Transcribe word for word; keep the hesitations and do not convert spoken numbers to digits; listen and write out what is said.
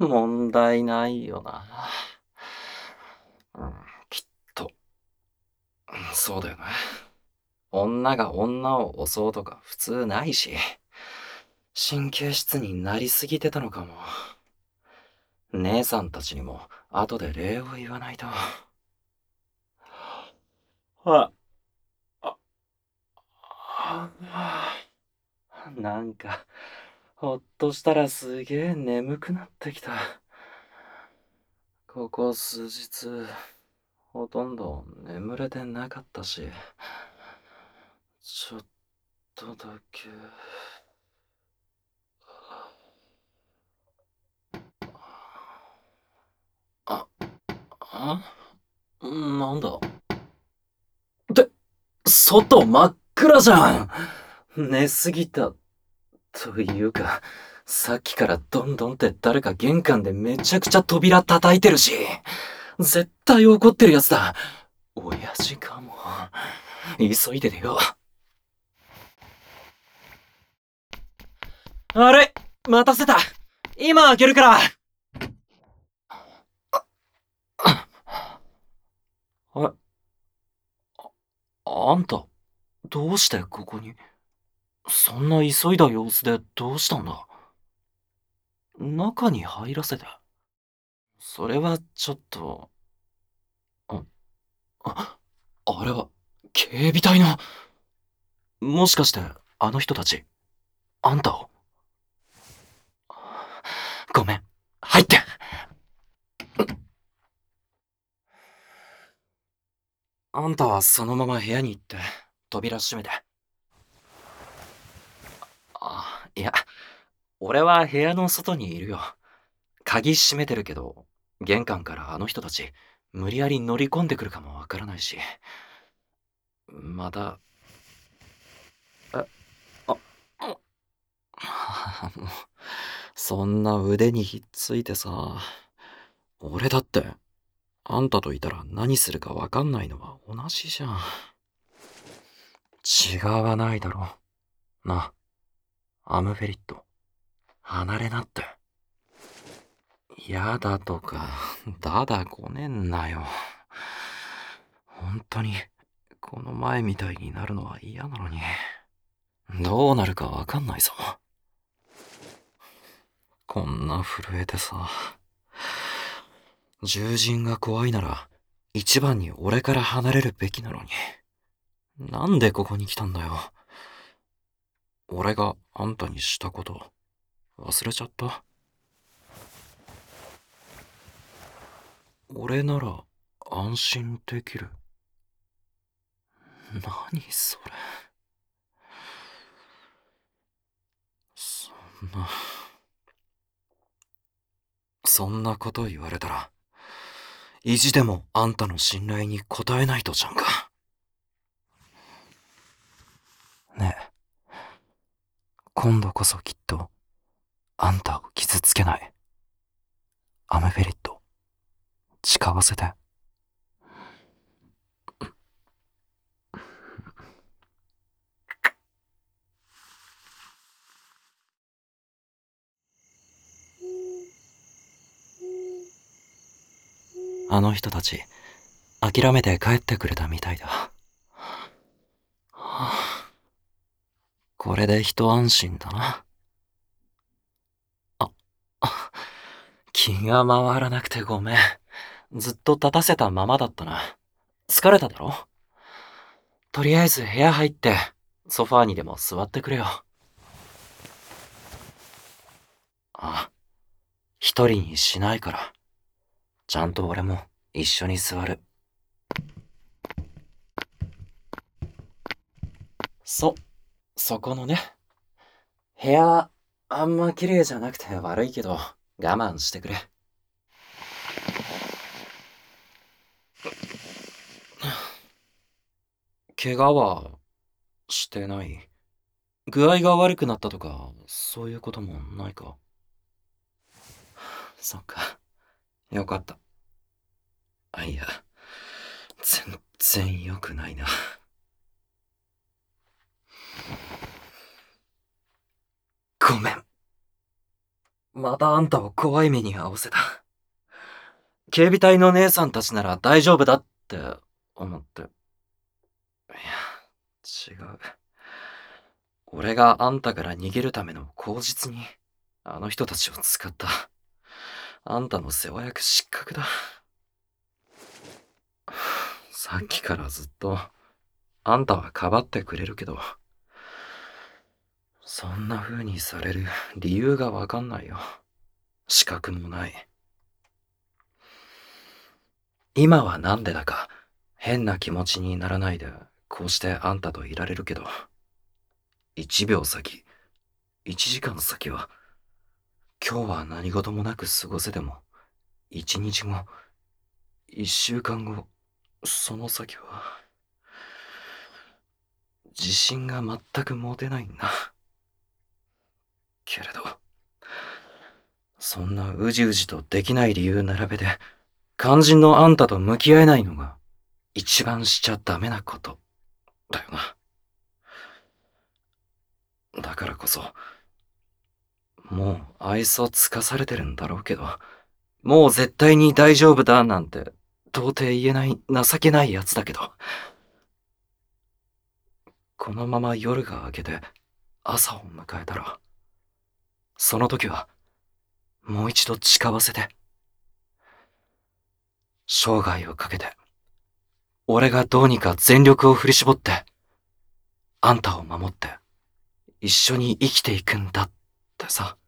問題ないよな。うん、きっと。そうだよな。女が女を襲うとか普通ないし、神経質になりすぎてたのかも。姉さんたちにも後で礼を言わないと。あ、あ、あなんか、ほっとしたらすげえ眠くなってきた。ここ数日、ほとんど眠れてなかったし、ちょっとだけ。あ、あなんだ。って、外真っ暗じゃん。寝すぎた。というか、さっきからどんどんって誰か玄関でめちゃくちゃ扉叩いてるし、絶対怒ってるやつだ。親父かも。急いで出よう。あれ、待たせた。今開けるから。あ、あんた、どうしてここに？そんな急いだ様子でどうしたんだ？中に入らせて。それはちょっと、あ、ああれは、警備隊の。もしかして、あの人たち、あんたを。ごめん、入って。あんたはそのまま部屋に行って、扉閉めて。あ、いや、俺は部屋の外にいるよ。鍵閉めてるけど、玄関からあの人たち、無理やり乗り込んでくるかもわからないし。また、え、あ、あもう、そんな腕にひっついてさ、俺だって、あんたといたら何するかわかんないのは同じじゃん。違わないだろ。な、アムフェリット、離れなって。やだとか、だだこねんなよ。本当に、この前みたいになるのは嫌なのに。どうなるかわかんないぞ。こんな震えてさ。獣人が怖いなら、一番に俺から離れるべきなのに。なんでここに来たんだよ。俺があんたにしたこと、忘れちゃった？俺なら安心できる。何それ。そんな、そんなこと言われたら、意地でもあんたの信頼に応えないとじゃんか。ねえ、今度こそきっと、あんたを傷つけない。アメフェリット、誓わせて。あの人たち、諦めて帰ってくれたみたいだ。はあ、これで一安心だな。あ、あ気が回らなくてごめん。ずっと立たせたままだったな。疲れただろ？とりあえず部屋入って、ソファーにでも座ってくれよ。あ、一人にしないから。ちゃんと俺も一緒に座る。そ、そこのね。部屋、あんま綺麗じゃなくて悪いけど、我慢してくれ。怪我はしてない？具合が悪くなったとか、そういうこともないか？そっか。よかった。あ、いや、全然良くないな。ごめん。 またあんたを怖い目に遭わせた。警備隊の姉さんたちなら大丈夫だって思って。いや、違う。俺があんたから逃げるための口実に、あの人たちを使った。あんたの世話役失格だ。さっきからずっと、あんたはかばってくれるけど、そんな風にされる理由がわかんないよ。資格もない。今はなんでだか、変な気持ちにならないで、こうしてあんたといられるけど、一秒先、一時間先は、今日は何事もなく過ごせても、一日後、一週間後、その先は、自信が全く持てないんだ。けれど、そんなうじうじとできない理由並べて、肝心のあんたと向き合えないのが、一番しちゃダメなこと、だよな。だからこそ、もう愛想つかされてるんだろうけど、もう絶対に大丈夫だなんて、到底言えない情けないやつだけど、このまま夜が明けて朝を迎えたら、その時は、もう一度誓わせて。生涯をかけて、俺がどうにか全力を振り絞って、あんたを守って、一緒に生きていくんだってさ。